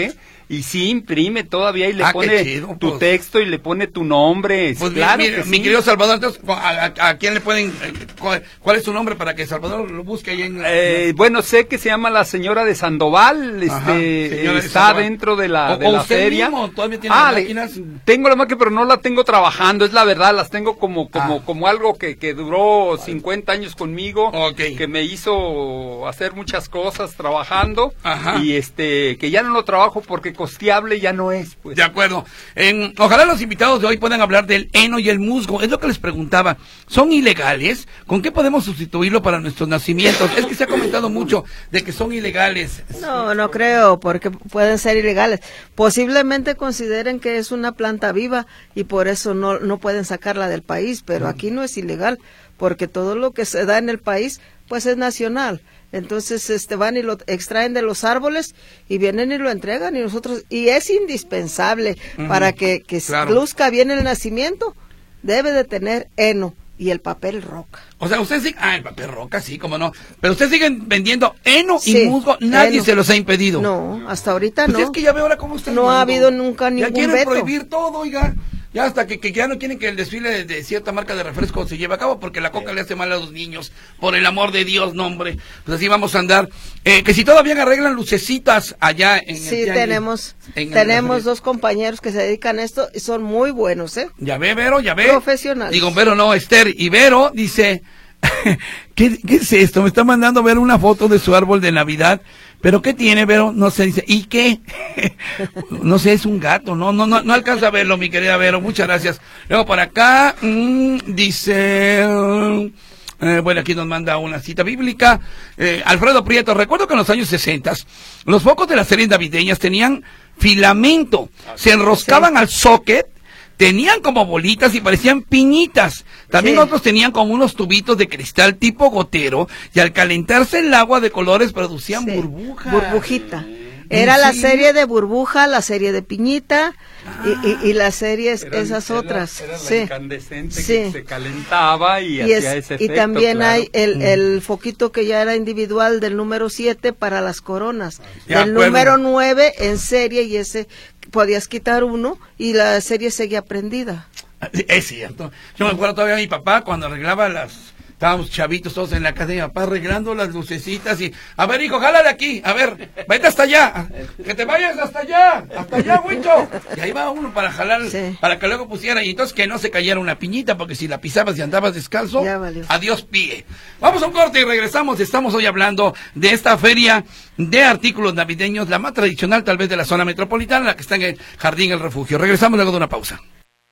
Y sí imprime todavía y le qué pone chido, tu pues. texto y le pone tu nombre. Pues claro mira, que sí. mi querido Salvador, entonces, ¿a quién le pueden, cuál es su nombre para que Salvador lo busque ahí en Bueno, sé que se llama la señora de Sandoval, Ajá, señora de está Sandoval. dentro de la, o la usted feria. mismo todavía tiene las máquinas. Tengo la máquina, pero no la tengo trabajando, es la verdad, las tengo como algo que duró 50 años conmigo, Okay. que me hizo hacer muchas cosas trabajando. Ajá. Y que ya no lo trabajo porque costeable ya no es, pues. De acuerdo. Ojalá los invitados de hoy puedan hablar del heno y el musgo. Es lo que les preguntaba. ¿Son ilegales? ¿Con qué podemos sustituirlo para nuestros nacimientos? Es que se ha comentado mucho de que son ilegales. No creo, porque pueden ser ilegales. Posiblemente consideren que es una planta viva y por eso no pueden sacarla del país, pero aquí no es ilegal, porque todo lo que se da en el país, pues es nacional. Entonces van y lo extraen de los árboles y vienen y lo entregan y nosotros, y es indispensable para que claro. luzca bien el nacimiento, debe de tener heno y el papel roca. O sea, ustedes siguen, el papel roca, sí, cómo no, pero ustedes siguen vendiendo heno Sí, y musgo, nadie heno. se los ha impedido. No, hasta ahorita Pues no. es que ya veo ahora cómo está el No ha mundo. habido nunca ningún Ya quieren veto. prohibir todo, oiga. Ya hasta que ya no quieren que el desfile de cierta marca de refresco se lleve a cabo porque la coca le hace mal a los niños. Por el amor de Dios, no, hombre. Pues así vamos a andar. Que si todavía arreglan lucecitas allá en Sí, el tenemos tianguis. dos compañeros que se dedican a esto y son muy buenos, ¿eh? Ya ve, Vero, ya ve. Profesionales. Digo, Vero no, Esther. Y Vero dice, ¿qué es esto? Me está mandando ver una foto de su árbol de Navidad. ¿Pero qué tiene, Vero? No sé, dice, ¿y qué? No sé, es un gato, no alcanza a verlo, mi querida Vero, muchas gracias. Luego por acá, dice, bueno, aquí nos manda una cita bíblica, Alfredo Prieto, recuerdo que en los años 60, los focos de las series navideñas tenían filamento, se enroscaban al socket, tenían como bolitas y parecían piñitas. También Sí. otros tenían como unos tubitos de cristal tipo gotero y al calentarse el agua de colores producían Sí, burbujas. burbujita. Era la serio? serie de burbuja, la serie de piñita y las series esas otras. Era la Sí. incandescente Sí. que se calentaba y hacía ese efecto. Y también claro. hay el foquito que ya era individual del número 7 para las coronas. De Del acuerdo. número 9 en serie y ese podías quitar uno y la serie seguía prendida. Es cierto. Yo me acuerdo todavía de mi papá cuando arreglaba estábamos chavitos todos en la casa de mi papá arreglando las lucecitas y, a ver, hijo, jálale aquí, a ver, vete hasta allá, que te vayas hasta allá, Huicho. Y ahí va uno para jalar, Sí. para que luego pusiera, y entonces que no se cayera una piñita, porque si la pisabas y andabas descalzo, Ya valió. adiós pie. Vamos a un corte y regresamos, estamos hoy hablando de esta feria de artículos navideños, la más tradicional tal vez de la zona metropolitana, la que está en el Jardín El Refugio. Regresamos luego de una pausa.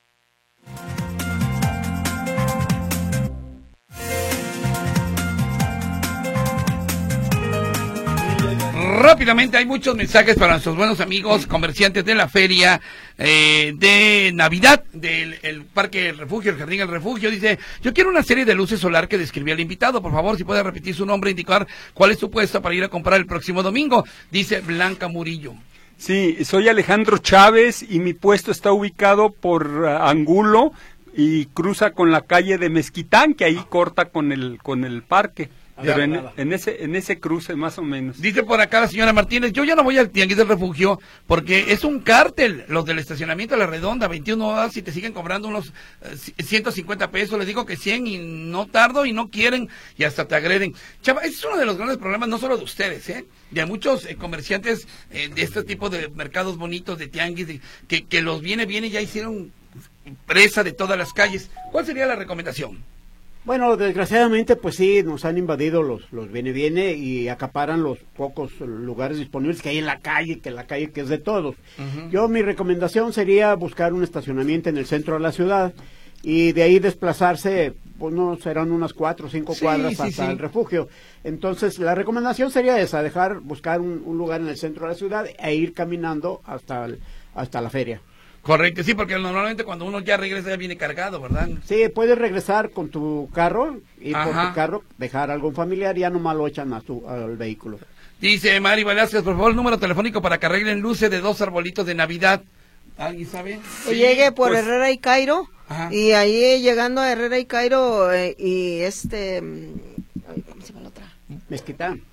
Rápidamente, hay muchos mensajes para nuestros buenos amigos comerciantes de la feria de Navidad del el Parque El Refugio, el Jardín El Refugio. Dice, yo quiero una serie de luces solar que describía el invitado. Por favor, si puede repetir su nombre, indicar cuál es su puesto para ir a comprar el próximo domingo. Dice Blanca Murillo. Sí, soy Alejandro Chávez y mi puesto está ubicado por Angulo y cruza con la calle de Mezquitán, que ahí corta con el parque. Pero en ese cruce más o menos. Dice por acá la señora Martínez, yo ya no voy al Tianguis del Refugio porque es un cártel, los del estacionamiento de La Redonda, 21 horas y te siguen cobrando unos 150 pesos, les digo que 100 y no tardo y no quieren y hasta te agreden. Chava, ese es uno de los grandes problemas, no solo de ustedes, de muchos comerciantes de este tipo de mercados bonitos, de tianguis, que los viene y ya hicieron presa de todas las calles. ¿Cuál sería la recomendación? Bueno, desgraciadamente, pues sí, nos han invadido los viene y acaparan los pocos lugares disponibles que hay en la calle, que es de todos. Yo, mi recomendación sería buscar un estacionamiento en el centro de la ciudad y de ahí desplazarse, pues no, serán unas 4 o 5 cuadras hasta el refugio. Entonces, la recomendación sería esa, buscar un lugar en el centro de la ciudad e ir caminando hasta la feria. Correcto, sí, porque normalmente cuando uno ya regresa ya viene cargado, ¿verdad? Sí, puedes regresar con tu carro, ir por Ajá. tu carro, dejar algún familiar y ya nomás lo echan al vehículo. Dice Mari Velázquez, por favor, el número telefónico para que arreglen luces de 2 arbolitos de Navidad. ¿Alguien sabe? Que llegue por pues, Herrera y Cairo, Ajá. y ahí llegando a Herrera y Cairo, ay, ¿cómo se llama la otra? Mezquitán.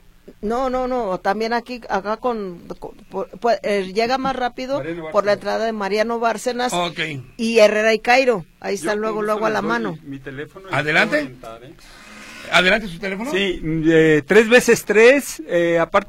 No, también acá llega más rápido por la entrada de Mariano Bárcenas y Herrera y Cairo. Ahí está luego a la mano. Mi teléfono. Adelante. Adelante su teléfono. Sí, 3 veces 3, aparte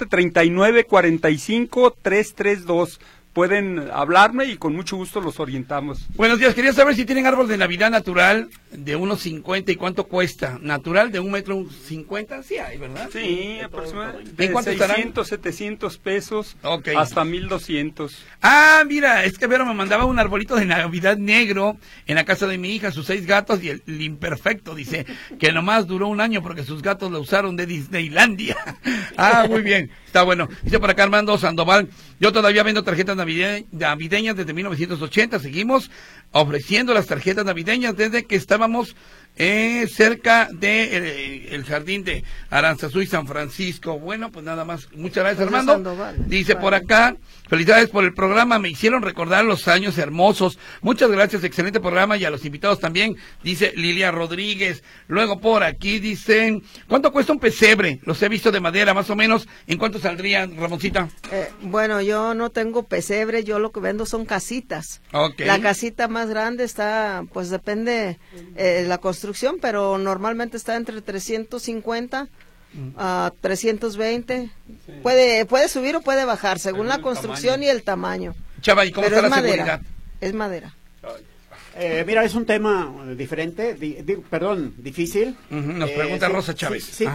3945-332. Pueden hablarme y con mucho gusto los orientamos. Buenos días, quería saber si tienen árbol de Navidad natural de 1.50 y cuánto cuesta. Natural de 1.50 m, sí hay, ¿verdad? Sí, aproximadamente ¿En cuánto 600, 700 pesos hasta 1,200. Ah, mira, es que Vero me mandaba un arbolito de Navidad negro en la casa de mi hija, sus 6 gatos y el imperfecto, dice, que nomás duró 1 año porque sus gatos lo usaron de Disneylandia. Ah, muy bien, está bueno. Dice por acá Armando Sandoval, yo todavía vendo tarjetas navideñas desde 1980, seguimos ofreciendo las tarjetas navideñas desde que estábamos cerca de el jardín de Aranzazú y San Francisco. Bueno, pues nada más, muchas gracias Armando. Sandoval. Dice por acá, felicidades por el programa, me hicieron recordar los años hermosos, muchas gracias, excelente programa, y a los invitados también, dice Lilia Rodríguez. Luego por aquí dicen, ¿cuánto cuesta un pesebre? Los he visto de madera, más o menos, ¿en cuánto saldrían, Ramoncita? Bueno, yo no tengo pesebre, yo lo que vendo son casitas. La casita más grande está, pues depende la construcción, pero normalmente está entre 350 a 320. Sí. Puede subir o puede bajar según la construcción y el tamaño. Chava, ¿y cómo está la seguridad? Es madera. Mira, es un tema diferente, difícil. Nos pregunta Rosa Chávez. Sí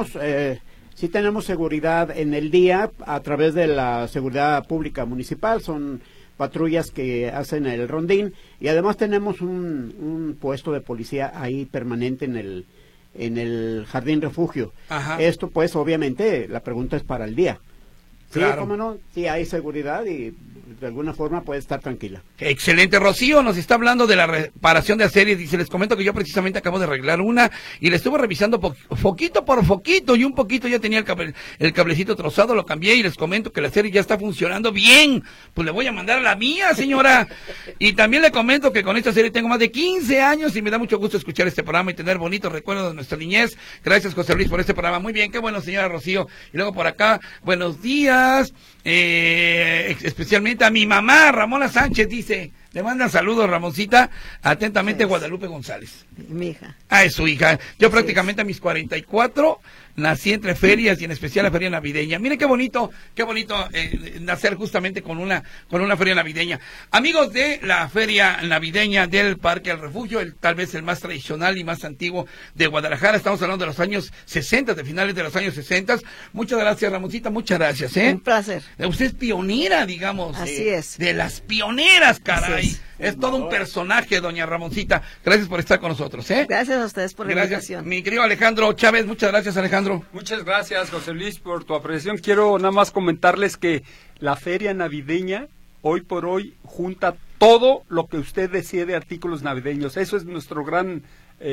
tenemos seguridad en el día a través de la seguridad pública municipal, son patrullas que hacen el rondín, y además tenemos un puesto de policía ahí permanente en el jardín refugio. Ajá. Esto pues obviamente la pregunta es para el día. Claro. Sí, cómo no, sí hay seguridad y de alguna forma puede estar tranquila. Excelente. Rocío nos está hablando de la reparación de aceries, dice, les comento que yo precisamente acabo de arreglar una y la estuve revisando foquito por foquito y un poquito ya tenía el cablecito trozado, lo cambié y les comento que la serie ya está funcionando bien, pues le voy a mandar a la mía, señora. Y también le comento que con esta serie tengo más de 15 años y me da mucho gusto escuchar este programa y tener bonitos recuerdos de nuestra niñez. Gracias, José Luis, por este programa. Muy bien, qué bueno, señora Rocío. Y luego por acá, buenos días. Especialmente a mi mamá, Ramona Sánchez, dice, le mandan saludos, Ramoncita, atentamente, Guadalupe González. Mi hija. Ah, es su hija. Yo prácticamente a mis 44 nací entre ferias y en especial la feria navideña. Miren qué bonito nacer justamente con una feria navideña. Amigos de la feria navideña del Parque El Refugio, tal vez el más tradicional y más antiguo de Guadalajara, estamos hablando de los años 60, de finales de los años 60. Muchas gracias, Ramoncita, muchas gracias. Un placer. Usted es pionera, digamos. Así es. De las pioneras, caray. Es todo un personaje, doña Ramoncita. Gracias por estar con nosotros, Gracias a ustedes por la invitación. Mi querido Alejandro Chávez, muchas gracias, Alejandro. Muchas gracias, José Luis, por tu apreciación. Quiero nada más comentarles que la feria navideña, hoy por hoy, junta todo lo que usted desee de artículos navideños. Eso es nuestro gran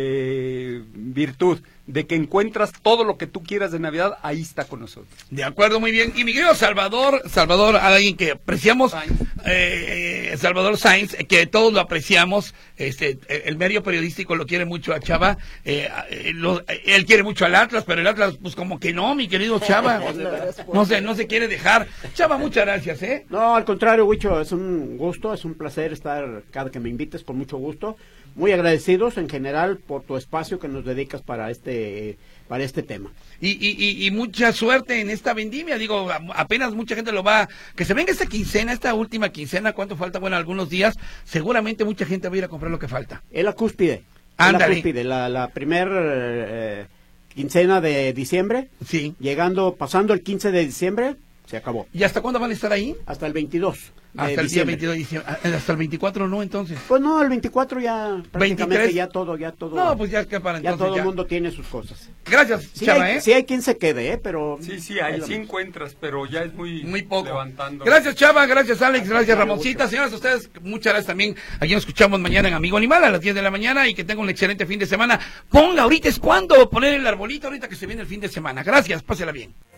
virtud, de que encuentras todo lo que tú quieras de Navidad, ahí está con nosotros. De acuerdo, muy bien. Y mi querido Salvador, alguien que apreciamos, Salvador Sainz, que todos lo apreciamos, el medio periodístico lo quiere mucho a Chava, él quiere mucho al Atlas, pero el Atlas, pues como que no, mi querido Chava, no se quiere dejar. Chava, muchas gracias, No, al contrario, Huicho, es un gusto, es un placer estar cada que me invites, con mucho gusto. Muy agradecidos en general por tu espacio que nos dedicas para este tema. Y mucha suerte en esta vendimia, digo, apenas mucha gente que se venga esta última quincena, ¿cuánto falta? Bueno, algunos días, seguramente mucha gente va a ir a comprar lo que falta. Es la cúspide. Ándale. La cúspide, la primer quincena de diciembre. Sí. Pasando el 15 de diciembre, se acabó. ¿Y hasta cuándo van a estar ahí? Hasta el 22. Hasta el día 22 de diciembre. Hasta el 24 no, entonces. Pues no, el 24 ya prácticamente 23. ya todo. No, pues ya que para entonces. Ya todo el mundo tiene sus cosas. Gracias, sí, Chava, Sí hay quien se quede, pero. Sí, hay, sí encuentras, pero ya es muy poco. Levantando. Gracias, Chava, gracias, Alex, gracias, Ramoncita. Señoras, a ustedes, muchas gracias también. Aquí nos escuchamos mañana en Amigo Animal a las 10 de la mañana y que tengan un excelente fin de semana. Ahorita es cuando poner el arbolito, ahorita que se viene el fin de semana. Gracias, pásela bien.